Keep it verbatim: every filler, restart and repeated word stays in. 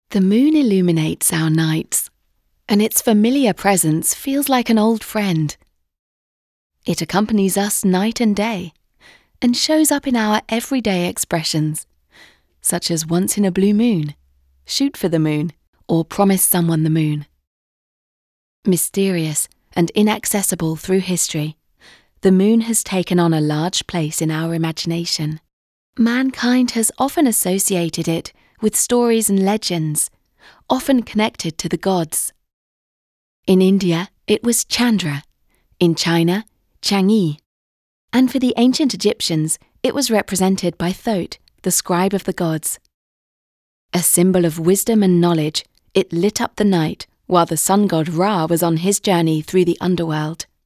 The moon illuminates our nights, and its familiar presence feels like an old friend. It accompanies us night and day, and shows up in our everyday expressions, such as once in a blue moon, shoot for the moon, or promise someone the moon. Mysterious and inaccessible through history, the moon has taken on a large place in our imagination. Mankind has often associated it with stories and legends, often connected to the gods. In India, it was Chandra. In China, Chang'e. And for the ancient Egyptians, it was represented by Thoth, the scribe of the gods. A symbol of wisdom and knowledge, it lit up the night while the sun god Ra was on his journey through the underworld.